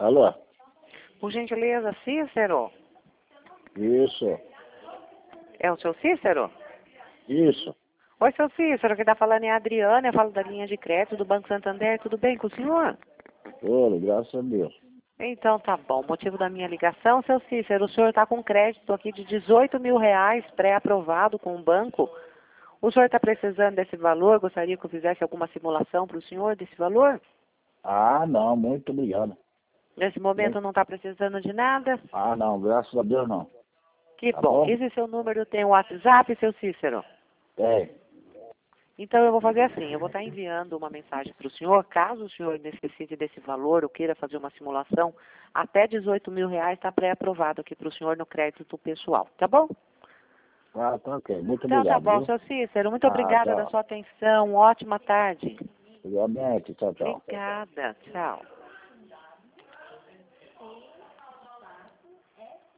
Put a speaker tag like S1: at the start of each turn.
S1: Alô?
S2: Por gentileza, Cícero?
S1: Isso.
S2: É o seu Cícero?
S1: Isso.
S2: Oi, seu Cícero, quem está falando é a Adriana, eu falo da linha de crédito do Banco Santander, tudo bem com o senhor?
S1: Olha, graças a Deus.
S2: Então tá bom, o motivo da minha ligação, seu Cícero, o senhor está com crédito aqui de 18 mil reais pré-aprovado com o banco. O senhor está precisando desse valor? Gostaria que eu fizesse alguma simulação para o senhor desse valor?
S1: Ah, não, muito obrigado.
S2: Nesse momento não está precisando de nada?
S1: Ah, não, graças a Deus não.
S2: Que
S1: Tá
S2: bom.
S1: bom?
S2: Esse seu número tem o WhatsApp, seu Cícero?
S1: Tem.
S2: Então eu vou fazer assim, eu vou estar enviando uma mensagem para o senhor, caso o senhor necessite desse valor ou queira fazer uma simulação, até 18 mil reais está pré-aprovado aqui para o senhor no crédito pessoal, tá bom?
S1: Ah, tá ok. Muito
S2: Então tá
S1: obrigado,
S2: bom,
S1: viu?
S2: seu Cícero, muito
S1: Ah,
S2: obrigada da
S1: tchau.
S2: sua atenção, ótima tarde.
S1: Igualmente, tchau, tchau.
S2: Obrigada, tchau.